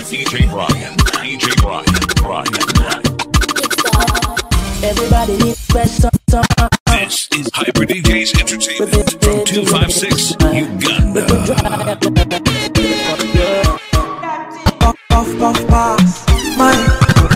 DJ Brian. DJ Brian. Everybody needs fresh some. This is Hyper DJs Entertainment from 256 Uganda. Puff, pass, money.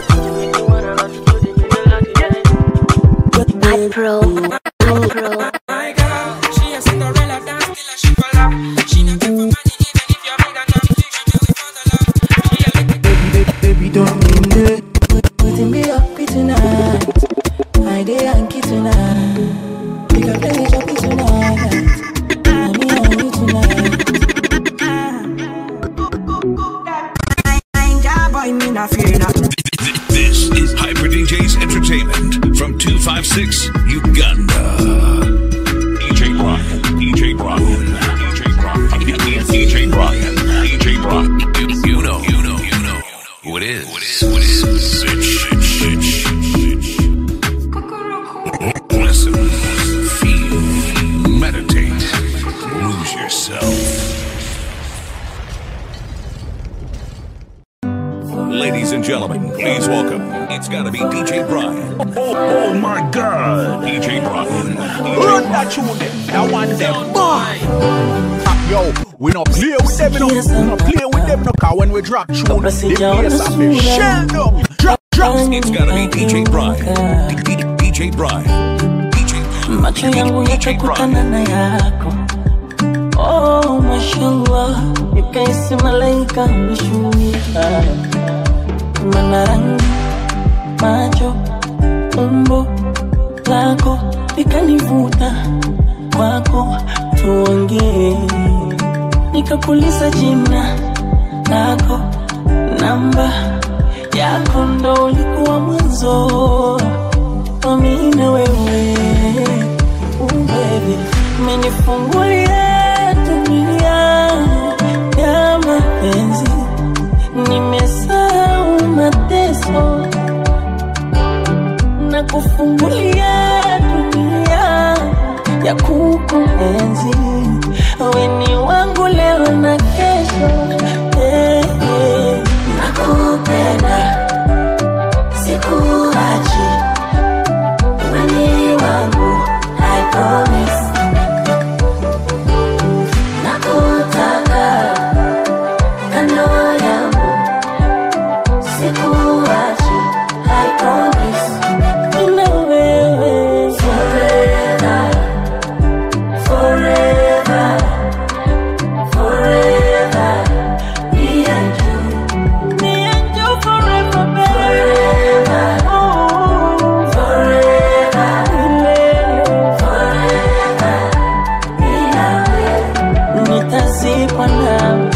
Pro. My girl, she a Cinderella dance till she fall off. She not care for money even if you're big and dumb. She do it for the love. She a little Baby, don't mean it. Putting me up tonight. My day Yankee tonight. We can play choppy tonight. Me and you tonight. I ain't got boy, me not fear nothing. This is Hyper DJs Entertainment from 256 Uganda. DJ Brian. DJ Brian. DJ Brian. DJ Brian. DJ Brian. You know who it is. Listen, feel, meditate, lose yourself. Ladies and gentlemen, please welcome. It's gotta be DJ Brian. Oh my God, DJ Brian. Run that tune, that one them boy. Yo, we not play with them, no. We not play with them, no. Cause when we drop tune, they play something. Shell them. Drop. It's gotta be DJ Brian. DJ Brian. Macho yangu yakakutana na yako. Oh, mashallah. Yukaisi malaika mshuhia. Mana rangi, macho, umbo lako likanivuta kwako tuongee. Nikakuuliza jina lako, namba yako ndo ulikuwa mwanzo. Mimi na wewe, baby, umenifungulia dunia ya mapenzi. Nimesahau mateso na kufungulia dunia ya kukuenzi. Wewe ni wangu leo na kesho. Nakupenda, sikuachi. Wewe wangu, I promise. Nakutaka kando yangu, sikuachi, I promise. Nina wewe forever, forever, forever. Me and you forever, baby. Oh, forever, forever. Nina wewe, nitazikwa nawe.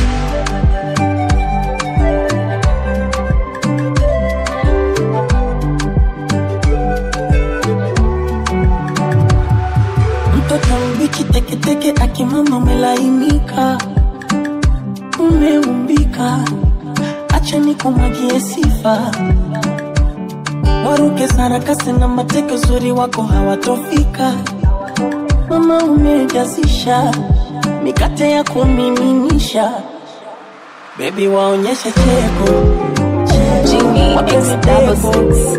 Mtoto mbichi teke akimama umelainika. Umeumbika, acha nikumwagie sifa. Waruke sarakasi na mateke, uzuri wako hawatofika. Mama umejazisha mikate ya kumiminisha. Baby waonyeshe cheko. Genie X66.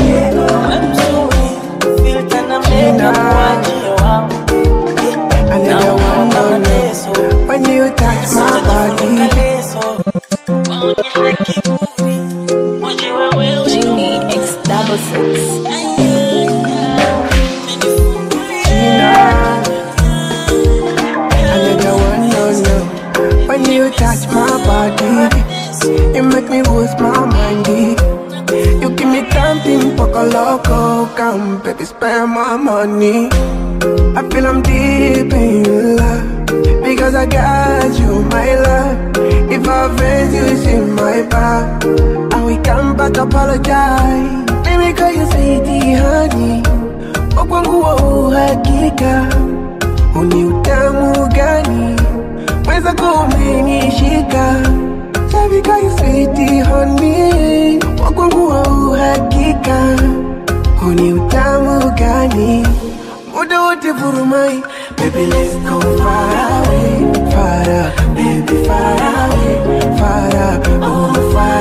Filter na makeup wajie wao. I never want no. When you touch my body, Genie X66. I never want no. When you touch my body, you make me lose my mind. You give me something poco loco, come baby spend my money. I feel I'm deep in love, because I got you, my love. If I offend you, see my back, and we come back apologize. Baby, call you sweetie honey, wakwangu wa uhakika. Uni utamu gani, mweza kumenishika. Baby, call you sweetie honey, wakwangu wa uhakika. Uni utamu gani, muda wote vurumai. Baby, let's go far away, baby, far away, oh, far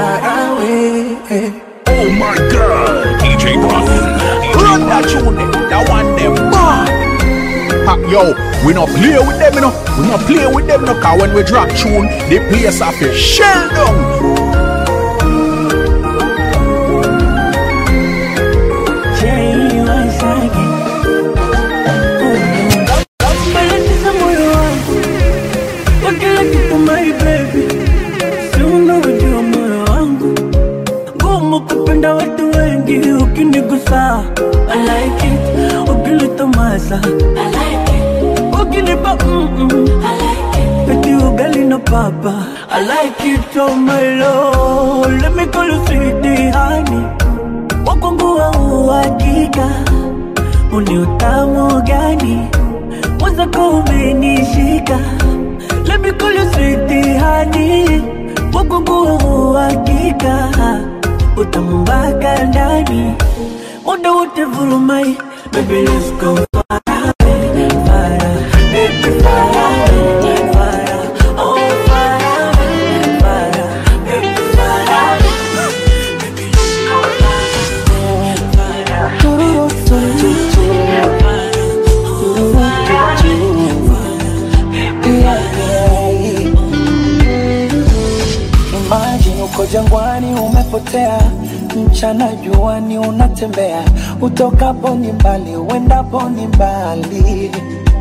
far away. Oh my God, DJ Brocken. run that tune, that one them bad. Yo, we not play with them, you know. We not play with them, you know. Cause when we drop tune, the place have to shell down. I like it, ukileta masa I like it, ukinipa I like it, peti ugali na papa I like it, oh my lord. Let me call you sweetie honey. Wakongu wa uhakika, uni utamu gani wazako umenishika. Let me call you sweetie honey. Wakongu wa uhakika, utamu mpaka ndani. Wonder what the volumai, baby let's go far away, far away, baby far away, far away, oh far away, far away, baby far away, baby let's go far away, Imagine uko jangwani umepotea, mchana juani unatembea, utokapo ni mbali, uendapo ni mbali.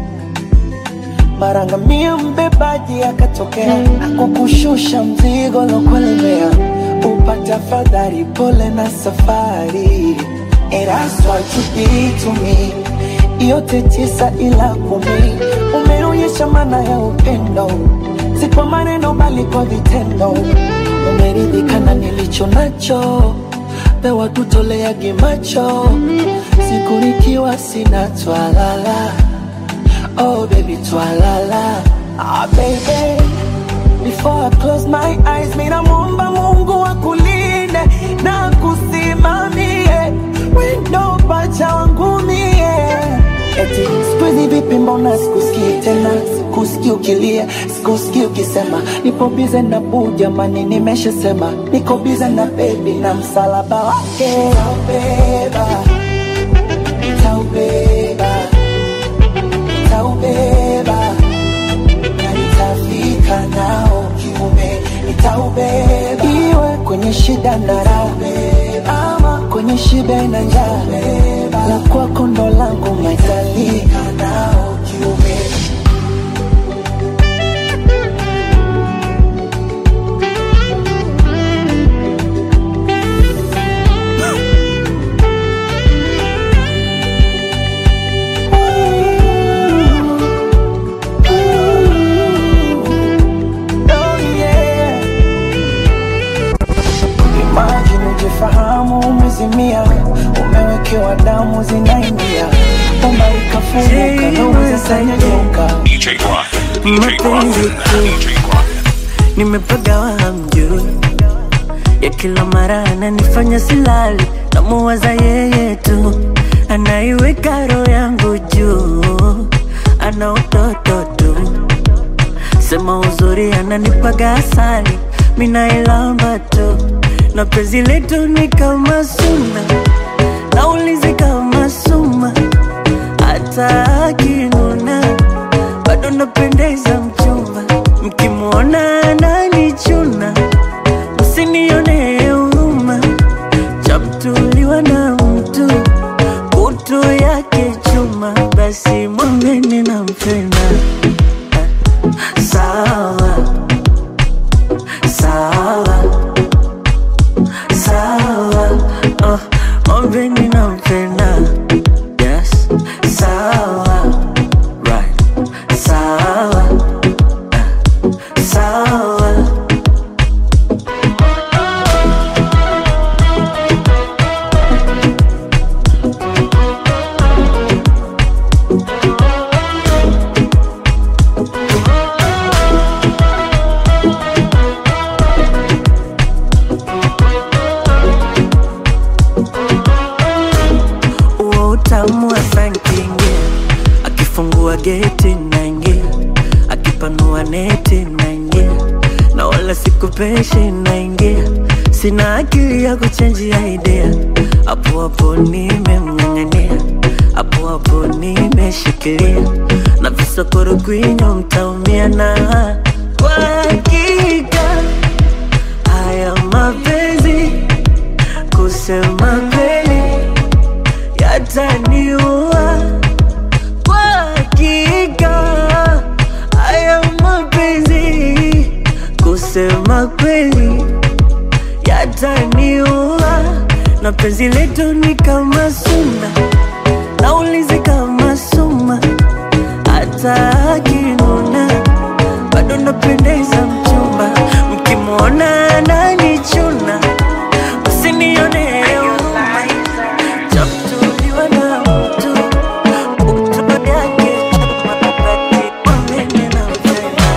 Marangamia mbebaji akatokea, akukushusha mzigo lokulemea, upata fadhari pole na safari. And that's what you did to me, yote 9 ila 10. Umeonyesha maana ya upendo, si kwa maneno bali kwa vitendo. Umeridhika na nilicho nacho, pewa tutolea gimacho, siku nikiwa sina twalala. Oh baby twalala. Ah baby, before I close my eyes, mina muomba Mungu akulinde na kusimamie, wendo pacha wangu mie. Eti sikuizi vipi mbona sikusikii tena, sikusikii ukilia, sikusikii ukisema nipo bize na boo jamani nimeshasema, niko bize na baby na msalaba wake. Nitaubeba, nitaubeba, nitaubeba, na nitafika nao kiume. Nitaubeba, iwe kwenye shida na raha, ama kwenye shibe na njaa, la kwako ndo langu nitalika nao kiume. Fahamu umezimia, umewekewa damu zinaingia, bomba ikafunguka na uwezesanyanyuka. DJ Brocken. DJ Brocken. DJ Brocken. Nimepagawa hamjui, ya kila mara ananifanya silali, namuwaza yeye tu, anaiweka roho yangu juu, ana utoto tu, sema uzuri ananipaga asali, mina ilamba tu, na penzi letu ni kama suna, naulizi kama suma, hata akinuna bado napendeza mchumba, mkimuona ananichuna, msinione huruma, chamtuliwa na mtu, kutu yake chuma, basi mwambeni nampenda. Sawa, sawa, sawa, oh, mwambeni nampenda. Yes, sawa, right, sawa, sawa. Utamu wa sankingia, akifungua geti naingia, akipanua neti naingia, na wala sikupeshi naingia, sina akili ya kuchangia idea. Hapo hapo nimemng'ang'ania, hapo hapo nimeshikilia, na visokoro kwinyo mtaumia. Na kwa hakika haya mapenzi, kusema kweli, yataniua. Kwa hakika haya mapenzi, kusema kweli, yataniua. Na penzi letu ni kama suna, naulizi kama suma, hata akinuna bado napendeza mchumba. Mkimwona ananichuna, usinione huruma, chafuliwa na mtu ukutuma yake mabati wamene na upenda.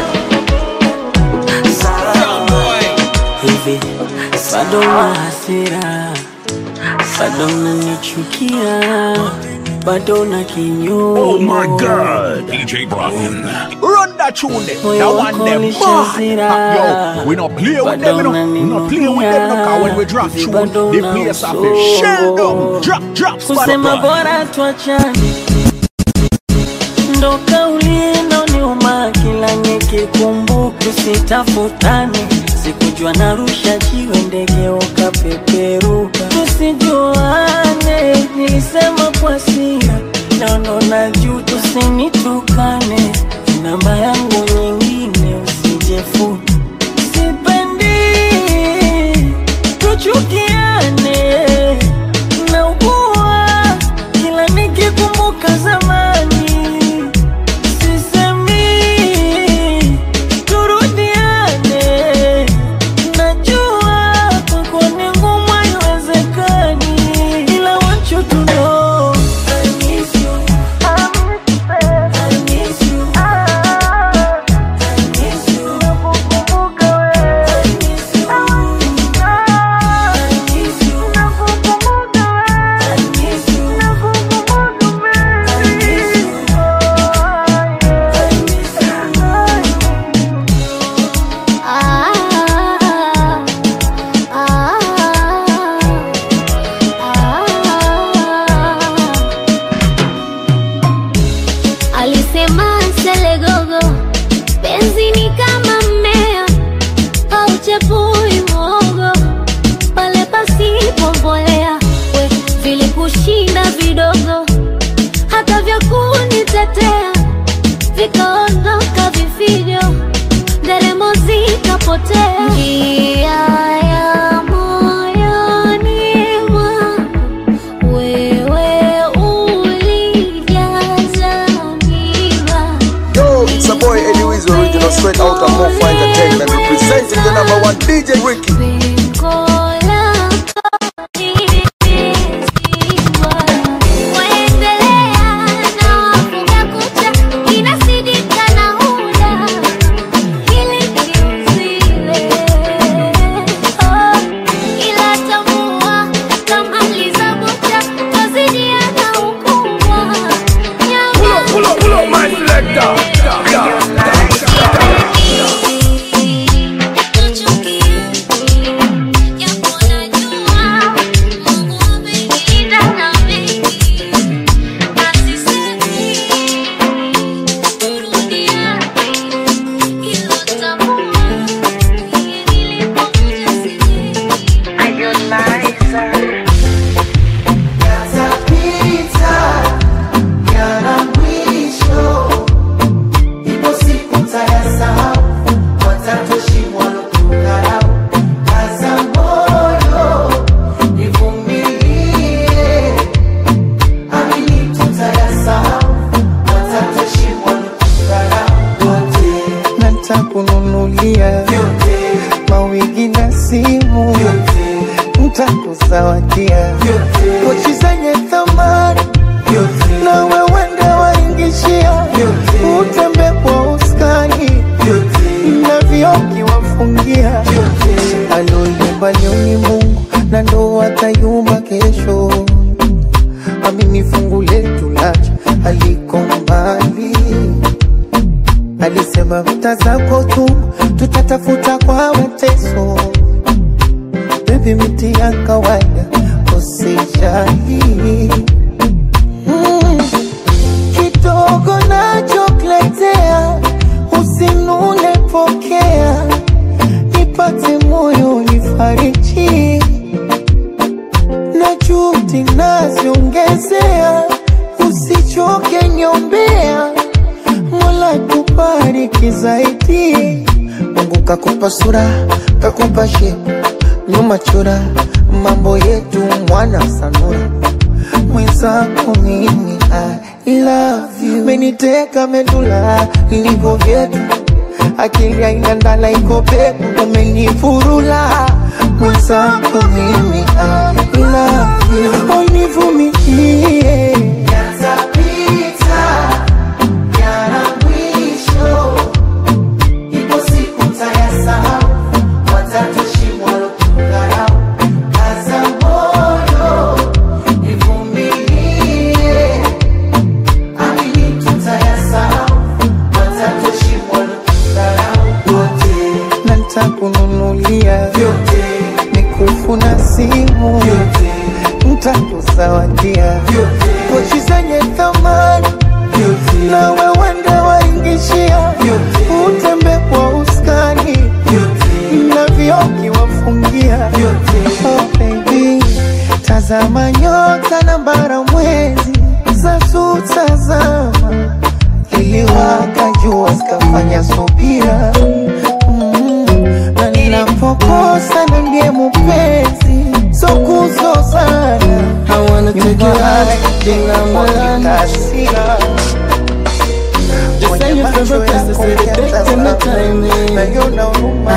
Hivi bado na hasira, bado unanichukia, bado na kinyume. Oh my God, DJ Brian. Run that tune there. That one them yo, we not play with them, we not play with them, cause when we drop tune, they play us off the shell down. Drop, kusema bora tuachane, ndo kauli inaoniuma kila nikikumbuka. Tusitafutane, sikujua narusha jiwe ndege ukapeperuka. Tusijuane, nilisema kwa sira, naona najua. Tusinitukane, namba yangu nyingine usijefute. Sipendi tuchukiane, naugua kila nikikumbuka zamani. Sisemi turudiane, najua kwako ni ngumu, haiwezekani, ila want you to know I miss you, I miss you, I miss you, nakukumbuka wewe, I miss you, I miss you, nakukumbuka wewe, I miss you, nakukumbuka wewe, I miss you, Alisema selegogo, penzi ni kama mmea hauchepui mwogo pale pasipo mbolea. We vile kushinda vidogo, hata vya kunitetea vikaondoka vifijo, nderemo zikapotea. Njia ya moyoni mwangu wewe ulijaza miba. Yo, it's a boy Eddie Weezy, original straight out of Mofa Entertainment, representing the number one DJ Ricky. Pengo lako nimezibwa, waendelea na wafunga kucha, inasidika na huda hili kimzile. Ila tambua kama mlizabuta, twazidiana ukubwa. Pull up my selector. Nitakununulia mawigi na simu, nitakuzawadia pochi zenye thamani, na wewe ndio waingishia, utembe kwa uskani na vioki wafungia. Aloliumba leo ni Mungu, na ndo atayumba kesho. Amini fungu letu lacha aliko mbali, alisema vita zako tu tutatafuta kwa mateso. Baby baby miti ya kawaida usijali. Kidogo nachokuletea usinune, pokea nipate moyo nifariji, na juhudi naziongezea usichoke nyombea, Mola kubariki zaidi. Mungu kakupa sura, kakupa shepu, nyuma chura, mambo yetu mwana sanura. Mwenzako mimi I love you, meniteka medula ilivyo vyetu, akili haina ndala iko pepu, umenifurula. Mwenzako mimi I love you, univumilie yatapita, yana mwisho, ipo siku tayasahau, watatushimwa lotukarau. Kaza moyo, nivumilie, amini tutayasahau, watatushimwa lotukarau. Yote na nitakununulia vyote, mikufu na simu vyote, nitakuzawadia vyote, pochi zenye thamani vyote, na wewe ndo waingishia vyote, utembe kwa uskani vyote, na vioki wafungia vyote. Oh baby, tazama nyota na bara mwezi za tutazama, iliwaka jua zikafanya subira. Na ninapokosa na ndiye mupenzi, so kuzozana. I wanna take you out, bila malana. Just say your favorite place to say the date and the timing. Now you know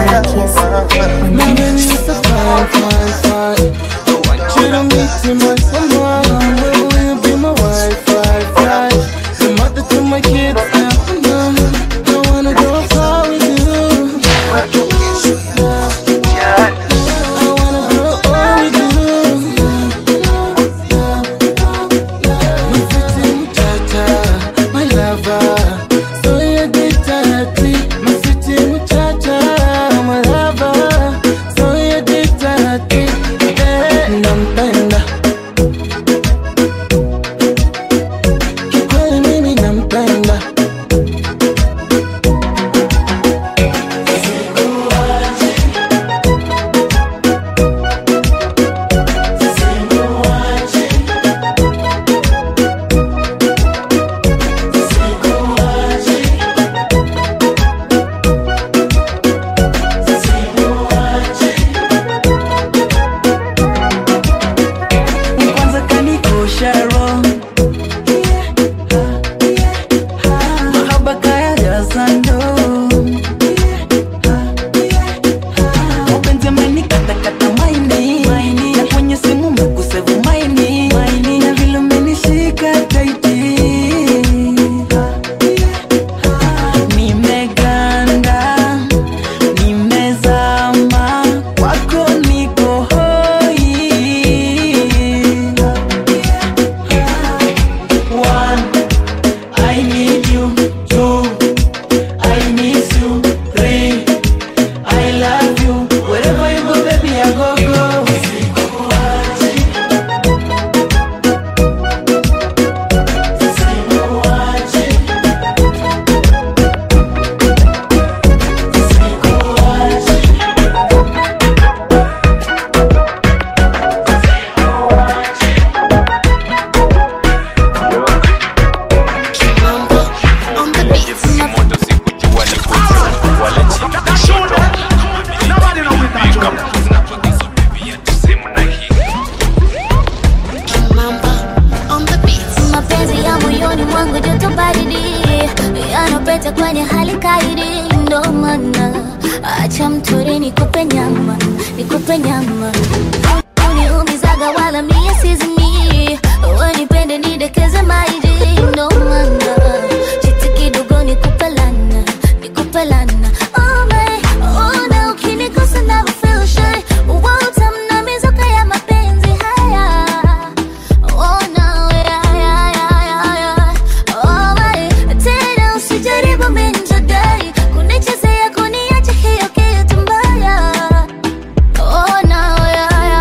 my baby is a fine, fine, fine. You don't need too much someone. Will you be my wife, wife, wife? The mother to my kids, I wanna go far with you. Oh, now, yeah.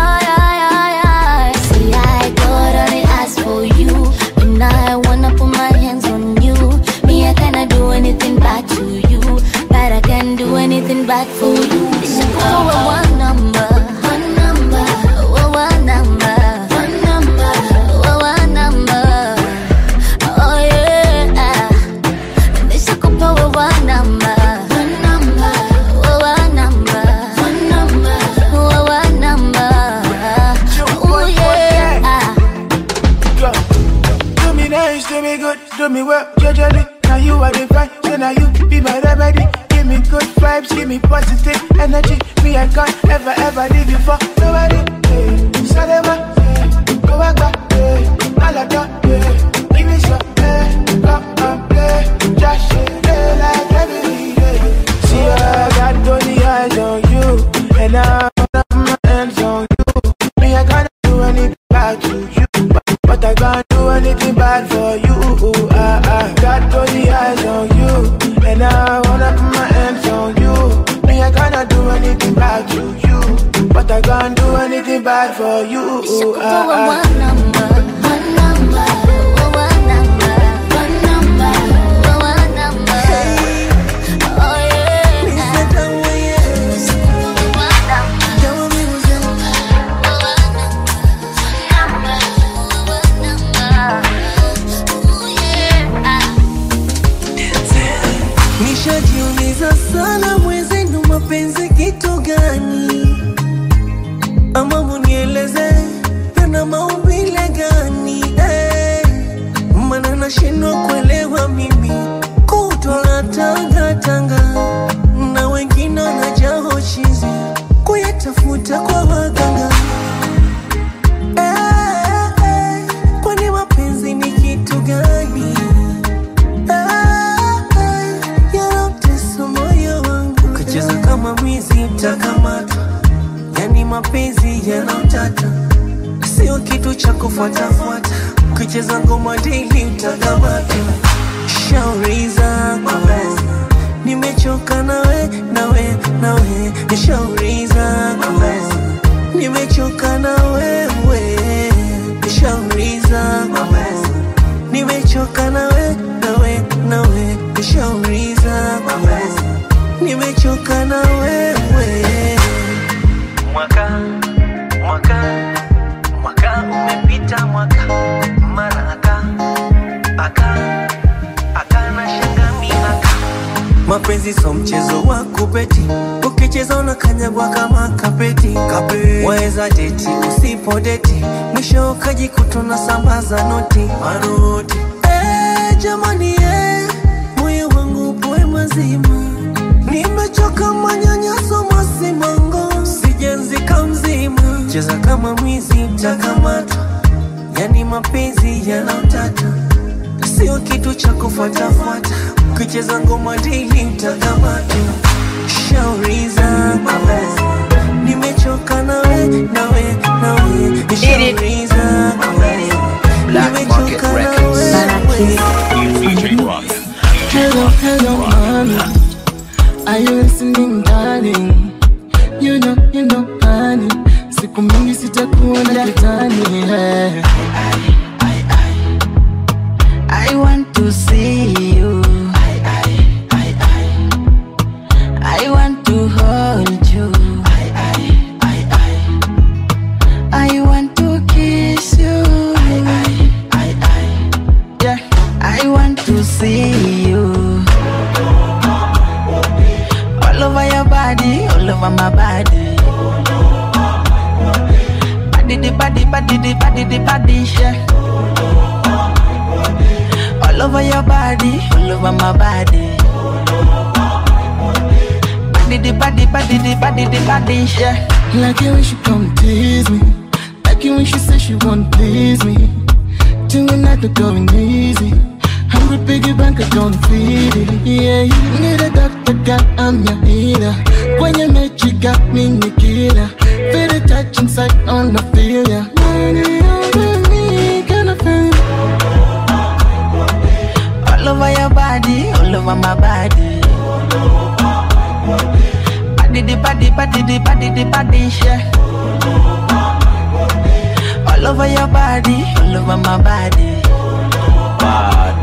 do me well, judgely. Now you are the vibe, so now you be my remedy. Give me good vibes, give me positive energy. Me, I can't ever leave you for nobody. Hey, Salema, hey, go back, hey, Malata, hey, give me some, hey, come and play. Just hey, like every day. See, I got only eyes on you, and now my hands on you. Me, I can't do anything bad to you, but I can't do anything bad for you. I got only eyes on you, and I wanna put my hands on you. Me, I cannot do anything bad to you, but I can't do anything bad for you. One number, one number. Nishajiuliza sana mwezenu mapenzi kitu gani, ama munieleze yana maumbile gani, mana nashindwa kuelewa mimi kutola tanga na wengine wanajao chizi kuyatafuta kwa waganga. Kwani mapenzi ni kitu gani? Kucheza kama mwizi utakamata, yani mapenzi yanautata, sio kitu cha kufuatafuata. Kucheza ngoma daily utakamata. Shauri zako nimechoka nawe. Shauri zako nimechoka na wewe. Shauri zako nimechoka nawe. Shauri zako nimechoka na wewe. Mwaka umepita, mara aka na shanga miaka. Mapenzi so mchezo wa kubeti, ukicheza unakanyagwa kama kapeti. Waweza deti usipo deti, mwisho ukajikuta na sambaza noti maroti. Jamani moyo wangu poe mazima, nimechoka manyanyaso masimango, sijenzika mzima. Cheza kama mwizi utakamata, yani mapenzi yanautata, sio kitu cha kufuatafuata. Kucheza ngoma daily utakamata. Shauri zako nimechoka nawe. Shauri zako nimechoka nawe. Hello, mommy. Are you listening, darling? You know, honey. Siku mingi sitakuona kitani. I want to see you. I want to hold you. I want to kiss you. Yeah, I want to see you. All over your body, all over my body. Body, yeah. All over your body, all over my body. Body, yeah. Like it when she come tease me, like it when she say she won't please me. Tonight they're going easy. Hungry piggy bank, I don't feed it. Yeah, you need a doctor, God, I'm your healer. When you met, you got me, Nikita. Feel the touch inside on the feel, yeah. Money over me, gonna feel. All over your body, all over my body. Body, yeah. All over your body, all over my body. Bad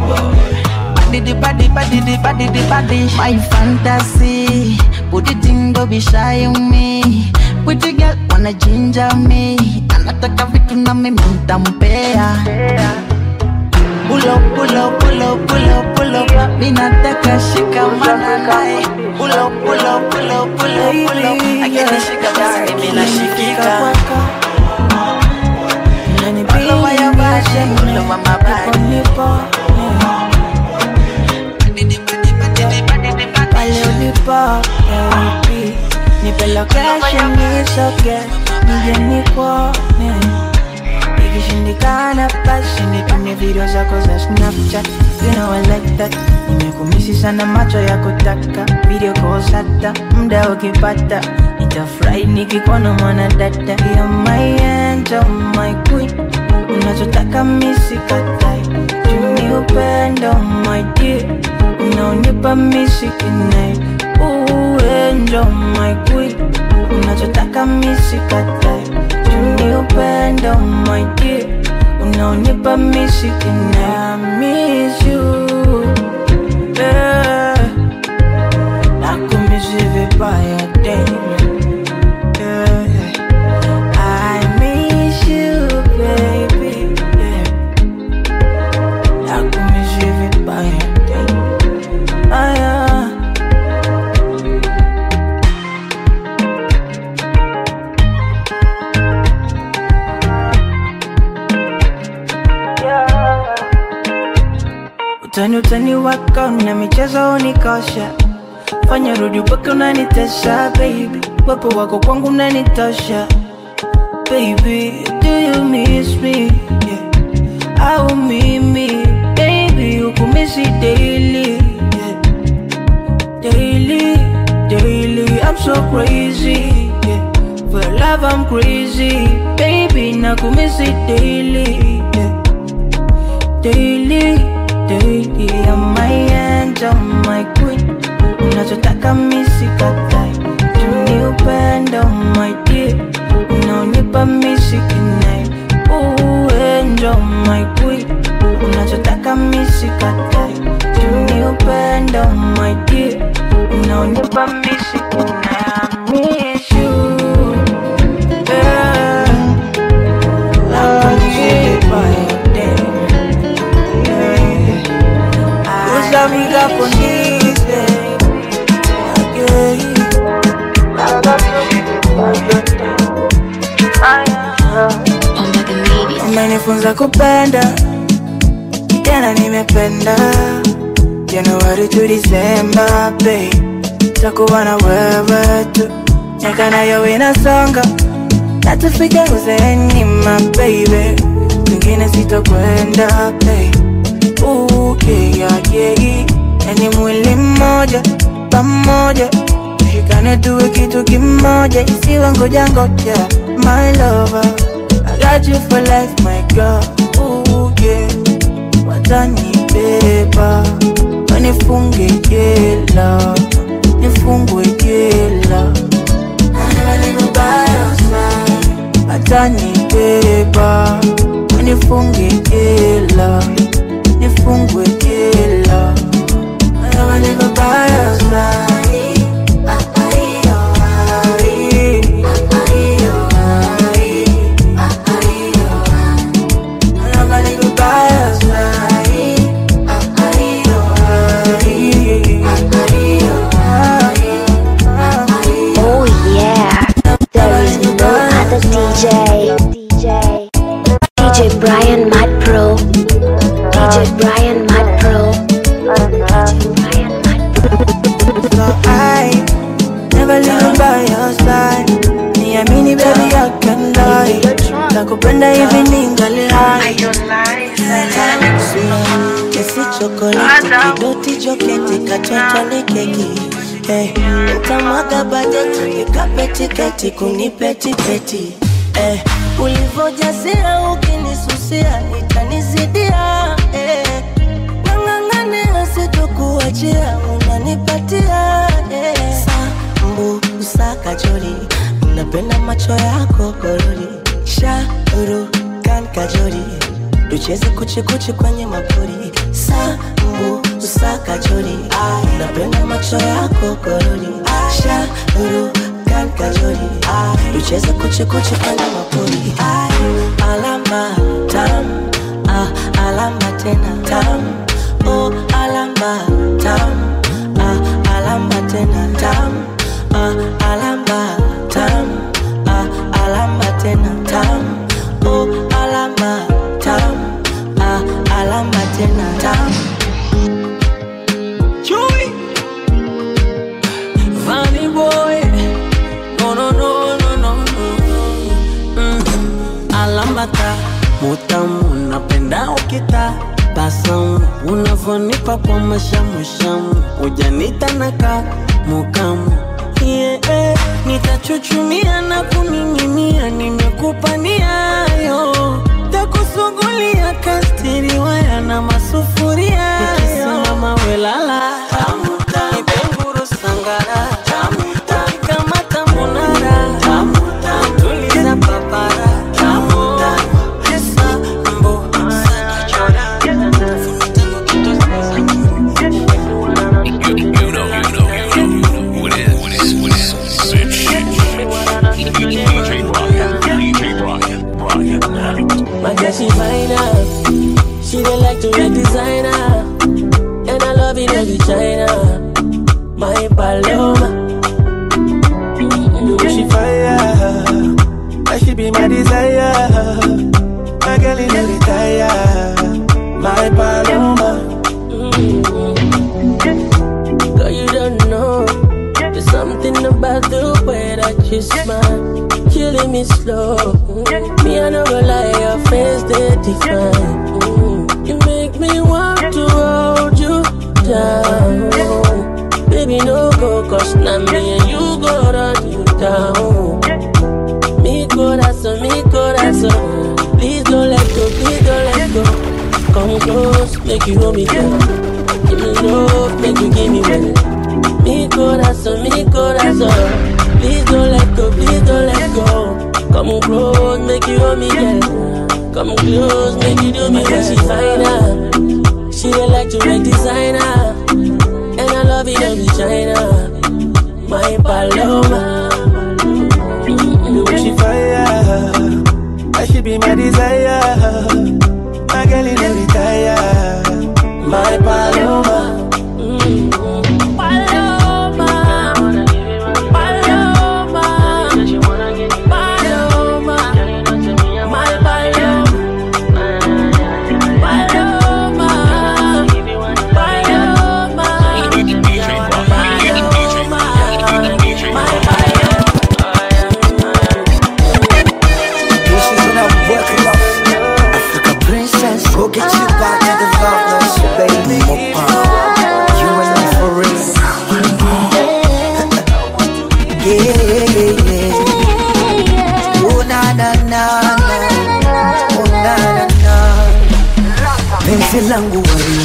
boy. My fantasy, put it in, don't be shy on me. With the girl wanna ginger me, anataka vitu na mimi nitampea. Pull up, mimi nataka shikamana naye. Pull up, akinishika basi mimi nashikika. All over your body, all over my body. nitoke nije nikuone. Ikishindikana basi nitumie video zako za Snapchat. You know I like that. Nimekumisi sana macho ya kutaka video calls hata muda ukipata. Nitafurahi nikikuona mwana dada. You're my angel, my queen. Unachotaka mimi sikatai. Juni upendo my dear. Unaonipa mimi sikinai. Angel, my queen. Unachotaka mimi sikatai. Juni upendo my dear. Unaonipa mimi sikinai. I miss you, yeah. Nakumiss vibaya daima, yeah. I miss you, baby, yeah. Nakumiss vibaya daima, yeah. Utani wako na michezo unikosha. Fanya rudi upaka unanitesha, baby. Wapo wako kwangu unanitosha, baby. Do you miss me? Yeah. Au mimi, baby, ukumisi daily, yeah. Daily, daily, I'm so crazy, yeah. For love I'm crazy, baby, nakumisi daily, yeah. Daily, daily, I'm my angel, my queen. Unachotaka mimi sikatai. Juni upendo my dear. Unaonipa mimi sikinai. Angel, my queen. Unachotaka mimi sikatai. Juni upendo my dear. Unaonipa mimi sikinai. I miss you, yeah. Amiga con umenifunza kupenda, tena nimependa. Januari to December, babe, takuwa na wewe tu. Miaka nayo inasonga, natufika uzeeni, my baby. Mwingine sitokwenda, babe. Yeah. Yani mwili mmoja, pamoja. Tushikane tuwe kitu kimoja. Isiwe ngoja ngoja, my lover. I got you for life, my girl. Yeah. Watanibeba, wanifunge jela, nifungwe jela. I never leave by your side. Watanibeba, wanifunge jela, nifungwe jela. I never leave by your side. Oh yeah, there is no other DJ Brian Mad Pro. DJ Brian Mad Pro. DJ Brian Mad Pro. So I never leave by your side. Niamini baby I can lie. Nakupenda hivi ningali hai. Kesi chokoleti, kidoti joketi, katoto ni keki. Hey, utamwaga bajeti, nikapeti keti, kunipeti peti. Hey, ulivojazia ukinisusia, itanizidia. Hey, nangangane asitokuachia, unanipatia. Hey, sambu usaka joli, unapenda macho yako korori. Shauru kan kajori, tucheze kuchi kwenye mapori. Sambu usaka joli, napenda macho yako korori. Shauru kan kajori, tucheze kuchi kwenye mapori. Alama tam, alama tena tam. Oh alama tam, alama tena tam. Alama tam, alama tena tam. Oh alama tam, alama tena tam. Chewy, Vanny boy, no. bata mutamu napenda ukita basamu unavonipa kwa mashamushamu ujanita naka mukamu yeah, nitachuchumia na kuning'inia nimekupa niayo takusugulia kastiri waya na masufuria nikisimama welala tamuta nipenguru sangara tamuta nikamata munara tamuta tuliza papara tamuta hesa mbo sakachora You know what is sit shit. DJ Brian. My girl, she fine up. She don't like to wear designer, and I love it every China. My Paloma, She fire, and she be my desire. My girl in the retire, my Paloma. Girl, you don't know. There's something about the way that you smile, killing me slow. Me, I never lie, your face they define. You make me want to hold you down. Baby, no go, cause now me and you go run you down. Mi corazón, please don't let go, please don't let go. Come close, make you hold me down. Give me love, make you give me well. Mi corazón, please don't let go, please don't let go. Come close, make you hold me well. Come close, make you do me well. She fine up, she don't like to wear designer, and I love it every China. My Paloma. She fire, and she be my desire. My girl in the retire, my Paloma. Go get you back to the love, baby. You and me for real. Yeah. Oh na na na na. Oh na na na. Penzi langu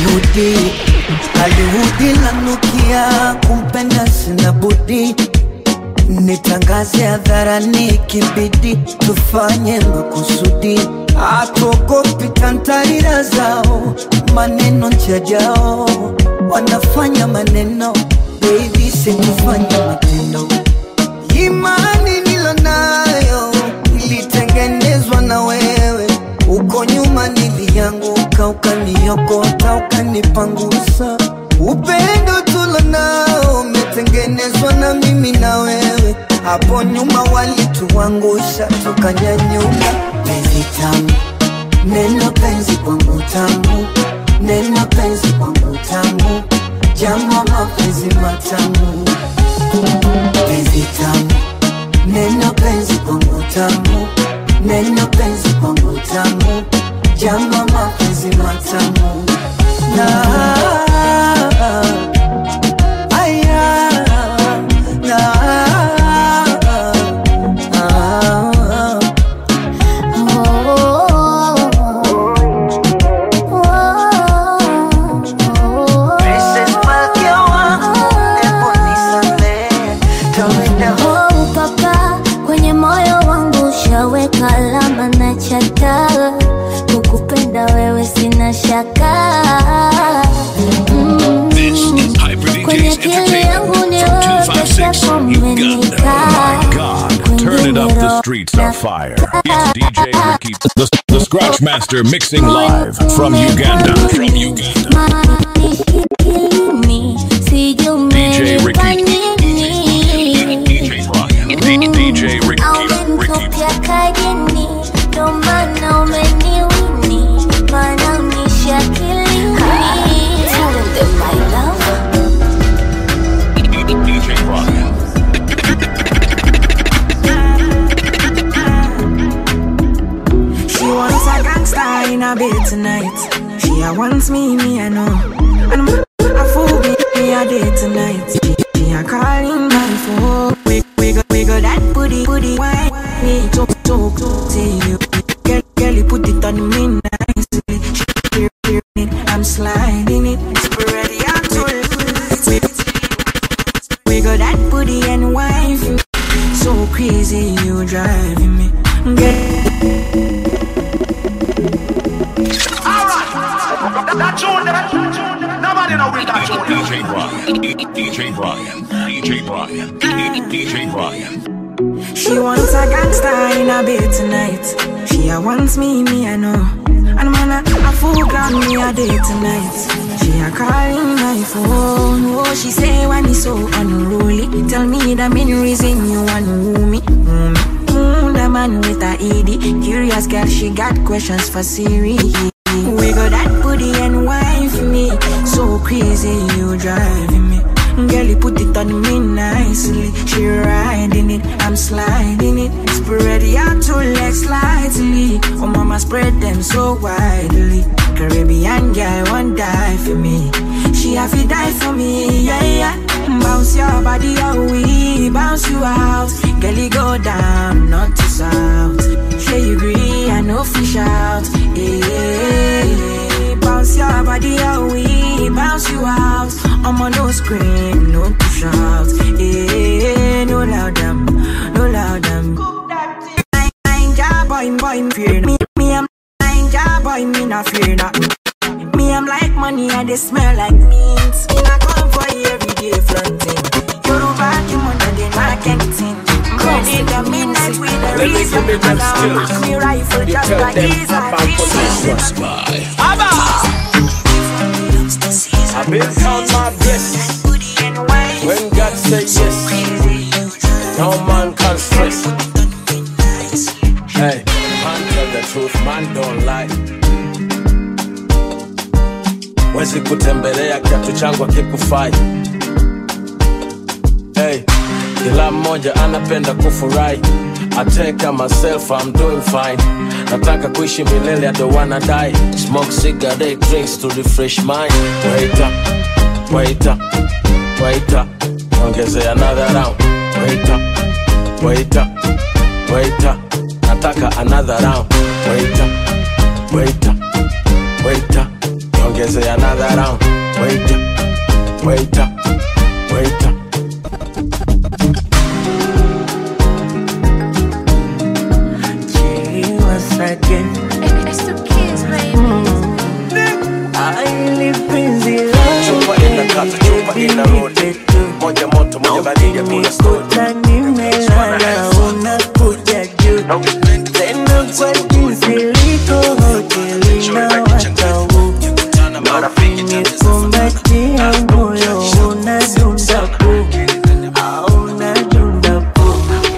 alihudi lanukia, kumpenda sina budi. Nitangaze hadharani kibidi, tufanye makusudi. Hatuogopi tantarira zao, maneno njajao. Wanafanya maneno, baby sikufanya matendo. Imani nilonayo, ilitengenezwa na wewe. Uko nyuma nilianguka, ukaniokota, ukanipangusa. Upendo tulonao, umetengenezwa na mimi na wewe. Hapo nyuma walituangusha, tukanyanyuka. Penzi tamu, neno penzi kwangu tamu. Neno penzi kwangu tamu, jambo mapenzi matamu. Penzi tamu, neno penzi kwangu tamu. Neno penzi kwangu tamu, jambo mapenzi matamu. Kukupenda wewe sina shaka. This is Hyper DJs Entertainment from 256 Uganda. My God, turn it up, the streets are fire. It's DJ Ricky, the Scratch Master mixing live from Uganda. DJ Ricky. DJ Ricky. She gangster in a bed tonight. She a wants me, I know. And I fool me a day tonight. She a calling my phone. We got that booty, why me talk to you. Girl, you put it on me nicely. She it, I'm sliding it. It's ready, I'm told. We got that booty and wife. So crazy, you driving me. Alright, that tune, nobody know with that tune. DJ Brian. She wants a gangster in a bed tonight. She a wants me, I know. And man, I full gram me a day tonight. She a calling my phone. Oh, she say when it's so unruly. Tell me the main reason you want to me. The man with a ED. Curious girl, she got questions for Siri. We got that booty and wife me. So crazy, you driving me. Girl, you put it on me nicely. She riding it, I'm sliding it. Spread your two legs slightly. Oh, mama, spread them so widely. Caribbean girl won't die for me. She have to die for me, yeah. Bounce your body out, we bounce you out. Girl, you go down, not to south. Sure you agree, I know fish out, yeah. Bounce your body out, we bounce you out. I'm on no scream, no to shout, yeah. No loud them, no loud them. I'm ja boy, fear me. I'm ja boy, me not fear nothing. Me, I'm like money and they smell like mint. In a convoy every day fronting. Yoruba, you want the marketing. Running the midnight with the reason. And I'm me rifle just like these are these. Abba! I've been count my blessings. When God say yes, no man can stress. Hey, man tell the truth, man don't lie. Wezi kutembelea kiatu changu akikufai. Hey, kila mmoja anapenda kufurahi. I take myself, I'm doing fine. Nataka kuishi milele, I don't wanna die. Smoke cigarette, drinks to refresh mind. Wait up, ongeze another round. Wait up, nataka another round. Wait up. Ongeze another round. Wait up. Again. It's the kids, baby. I live in the life. Chupa in the car, chupa in the road. Moja moto, moja baridi, kuna story. Nimelala unakuja juu. Tena kwa jinsi liko hoteli na watau. Nikumbatia moyo unadunda pu. Unadunda pu.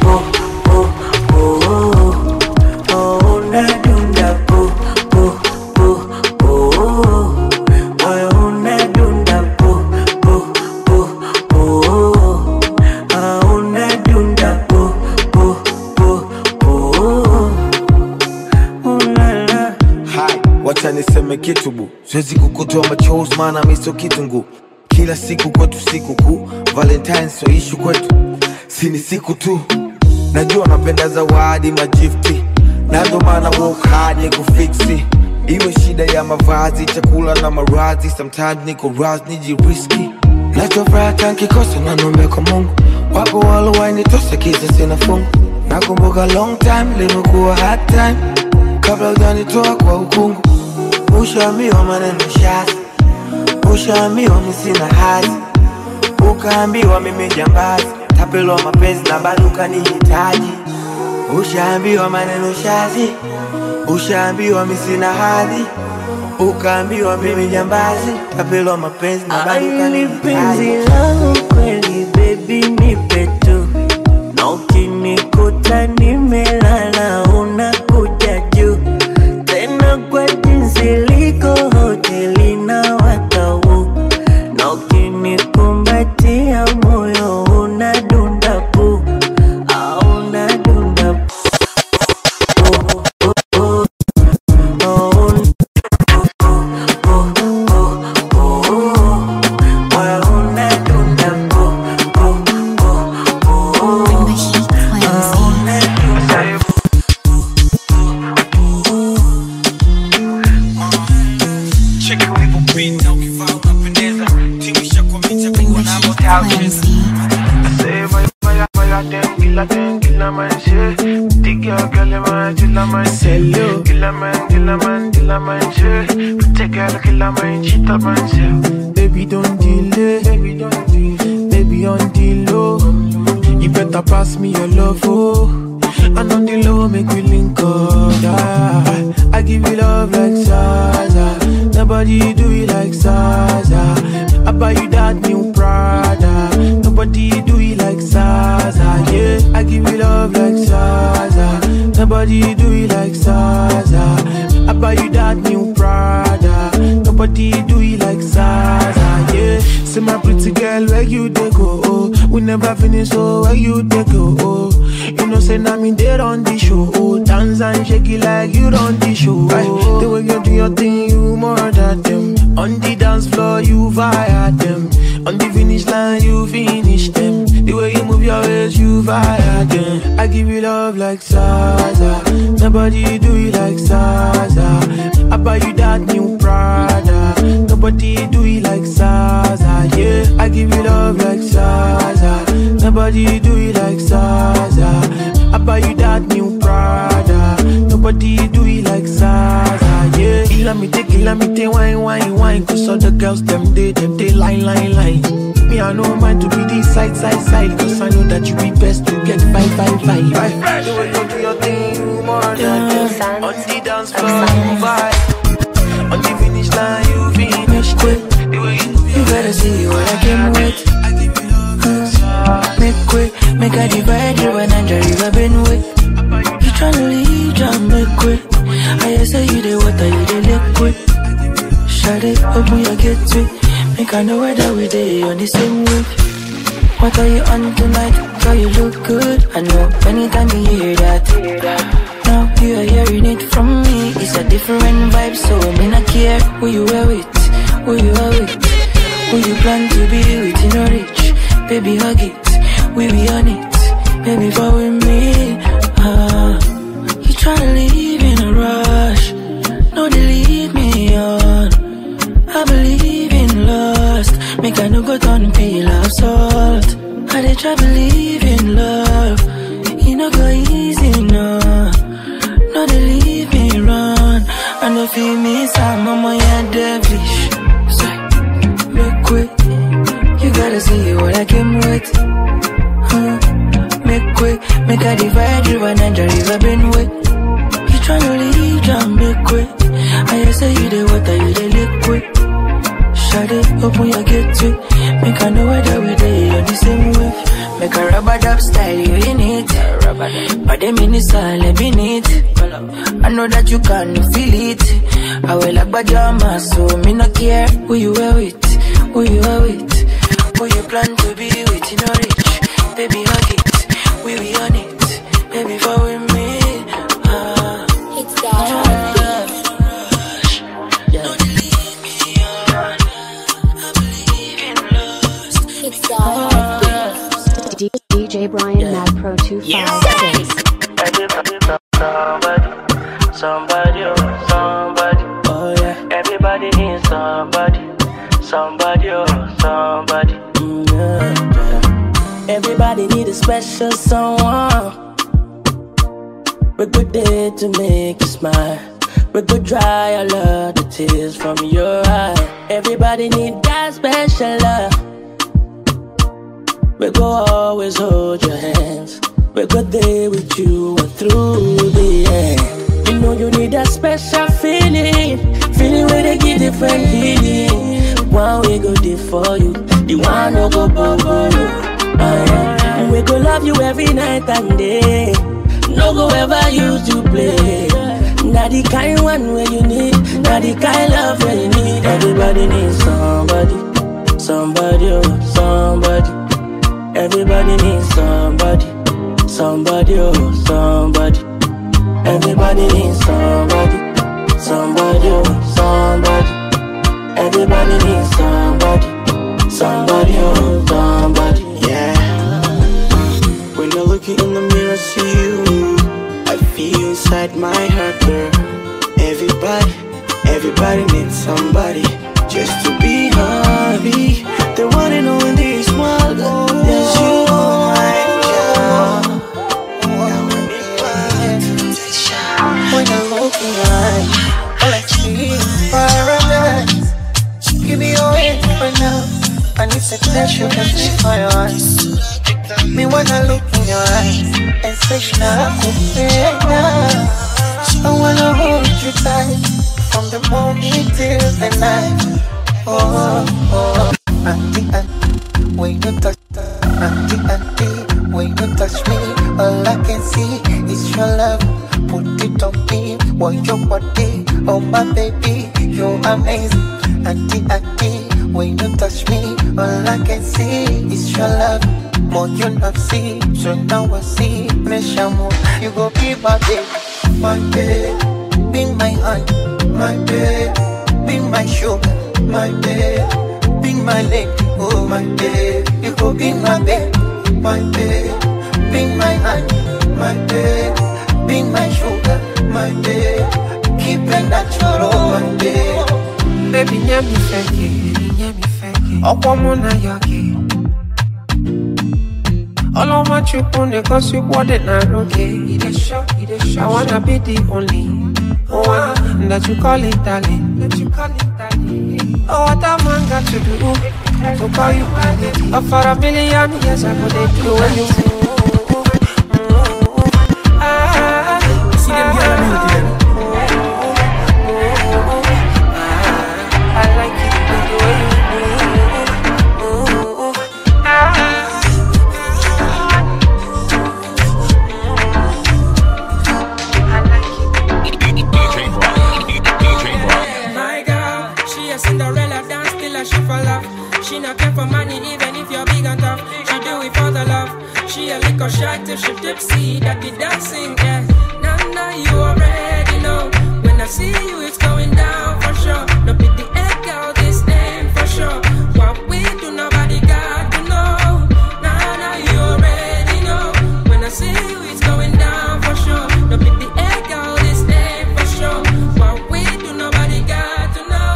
Niseme kitu bu, siwezi kukutoa machozi maana mimi sio kitungu. Kila siku kwetu siku kuu, Valentine sio issue kwetu, si ni siku tu. Najua napenda zawadi magifti, na ndo maana work hard ni kufixi. Iwe shida ya mavazi, chakula na maradhi, sometimes niko raz nijiriski. Nachofuraha tankikosa na nombe kwa Mungu. Wapo walowainitosa kisa sina fungu. Nakumbuka long time, limekuwa hard time, kabla hujanitoa kwa ukungu. Ushaambiwa maneno shazi, ushaambiwa mimi sina hazi, ukaambiwa mimi jambazi, tapelwa mapenzi na bado ukanihitaji. Ushaambiwa maneno shazi, ushaambiwa mimi sina hadhi, ukaambiwa mimi jambazi, tapelwa mapenzi na bado ukanihitaji. Penzi langu kweli baby nipe tu, na ukinikuta nimelala unakuja juu. Tena kwa jinsi liko hoteli na watau, na ukinikumbatia moyo unadunda pu. Unadunda pu. Clancy. Say fire, them, kill a man, shit. Dig your girl, man, kill a man, shit. Kill a man, shit. Protect girl, kill a man, cheat a man, shit. Baby, don't delay, baby, on the low. You better pass me your love, oh. And on the low, make we link up, yeah. I give you love like Zaza. Nobody do it like Zaza. I buy you that new Prada. Nobody do it like Zaza, yeah. I give you love like Zaza. Nobody do it like Zaza. I buy you that new Prada. Nobody do it like Zaza, yeah. Say my pretty girl, where you dey go, oh. We never finish, oh, where you dey go, oh. You know, say now me there on the show, oh. Dance and shake it like you on the show, oh. The way you do your thing, you more than them. On the dance floor, you fire them. On the finish line, you finish them. The way you move your waist, you fire them. I give you love like Zaza. Nobody do it like Zaza. I buy you that new Prada. Nobody do it like Zaza, yeah. I give you love like Zaza. Nobody do it like Zaza. I buy you that new Prada. Nobody do it like Zaza, yeah. Kill me, wine. Cause all the girls, them they line. Me, I know mine to be the side. Cause I know that you be best to get 5. The way you do your thing, you more than them. On the dance floor, you vibe. On the finish line, you finish quick. The way you gotta see what I came with. Make quick, make I divide you and Andrew, I've been with. You tryna leave, jump, make quick. I say you the water, you the liquid. Shut it, open your get to it. Make I know whether we day on the same wave. What are you on tonight? Girl, you look good. I know anytime you hear that. Now you are hearing it from me. It's a different vibe, so me not care who you are with, who you are with, who you plan to be with. You know rich, baby hug it, we be on it, baby fall with me. You tryna leave in a rush, no they leave me on. I believe in lust, make I no go turn pale of salt. I dey try believe in love, you no go easy no. No they leave me run, I no feel me some mama ya devilish. So make quick, you gotta see what I came with. Make quick, make I divide you and Andrew, I've been with. You tryna leave, jump, make quick. I say you the water, you the liquid. Shut it, open your get to. Make I know whether we day on the same wave. Make a rubber dub style, you in it. But them in this all, let me need. I know that you can feel it. I will like pajamas, so me no care who you are with, who you are with, who you plan to be with. You know rich, baby hug it, we be on it, baby fall with me. It's that. DJ Brian Mad Pro 256. Somebody, oh yeah. Everybody needs somebody, oh somebody. Yeah. Everybody need a special someone. We're good there to make you smile. We could dry all of the tears from your eye. Everybody need that special love. We go always hold your hands. We go there with you and through the end. You know you need that special feeling, feeling where they give different healing. One we go there for you, the one no go bubble you. We go love you every night and day. No go ever use you play. Not the kind one where you need, not the kind love where you need. Everybody needs somebody, somebody, oh somebody. Everybody needs somebody, somebody, oh somebody. Everybody needs somebody, somebody, oh somebody. Everybody needs somebody, somebody, oh somebody. Yeah. When I look in the mirror, see you, I feel inside my heart, girl. Everybody needs somebody just to be happy. The one and only in this world. your eyes. All I see is paradise. Give me your hand for now. I need to touch you and see for your eyes. Me wanna look in your eyes and say I wanna hold you tight from the morning till the night. Oh, oh, auntie, auntie, when you touch, auntie, auntie, when you touch me, all I can see is your love. Put it on me, want your body, oh my baby, you're amazing. Auntie, auntie, when you touch me, all I can see is your love. More you not see, so now I see. Meshamu, you go be my babe, be my aunt, my babe, be my sugar, my babe, be my lady, oh my babe. You go be my babe, be my aunt, my babe, be my sugar, my babe. Keep it natural, oh my babe. Baby, nyami feki, okwamona yaki. All of my triple niggas, you want it now, okay? I wanna be the only one that you call it darling. Oh, what a man got to do to call you darling. Oh, for a million years I could do when you see them girl beauty. I like it the way you Cinderella dance till she fall off. She not care for money even if you're big and tough. She do it for the love. She a little shy till she tipsy. That the dancing, yeah. Nah, you already know. When I see you, it's going down for sure. No pick the egg out this name for sure. What we do, nobody got to know. Nah, you already know. When I see you, it's going down for sure. No pick the egg out this name for sure. What we do, nobody got to know.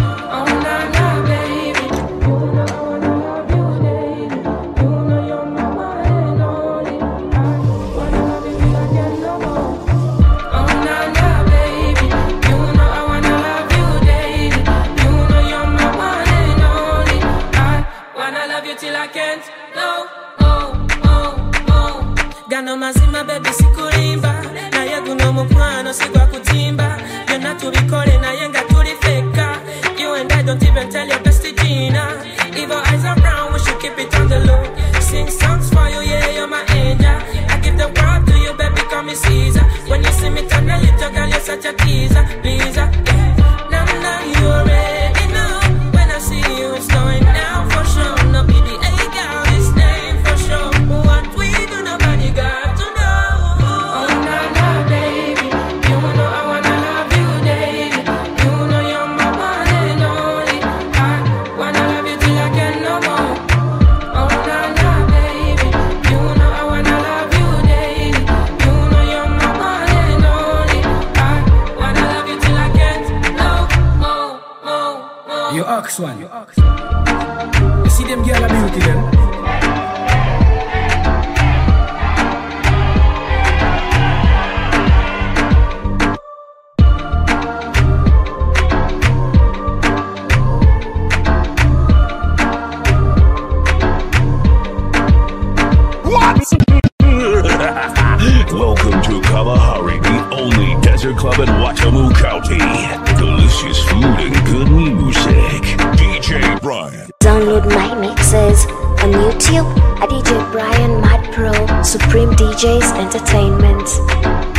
Gano mazima baby sikulimba na yegu no mukwano sigwa kutimba yona tubikole na yenga tulifeka. You and I don't even tell your bestie Gina. Evil eyes around, we should keep it on the low. Sing songs for you, yeah, you're my angel. I give the world to you, baby, call me Caesar. When you see me turn a little girl, you're such a teaser, pleaser, yeah. Nah, you already know. When I see you, it's going down for sure. No be the A-girl, this name for sure. What we do, nobody got to know. Oh, nah, baby, you know I wanna love you daily. You know you're my one and only. I wanna love you till I can no more. Oh, nah, baby, you know I wanna love you daily. You know you're my one and only. I wanna love you till I can't no more. You ask one. You see them girl a beauty them. Welcome to Kalahari, the only desert club in Watamu County. Delicious food and good music. DJ Brian. Download my mixes on YouTube at DJ Brian Mad Pro, Supreme DJs Entertainment.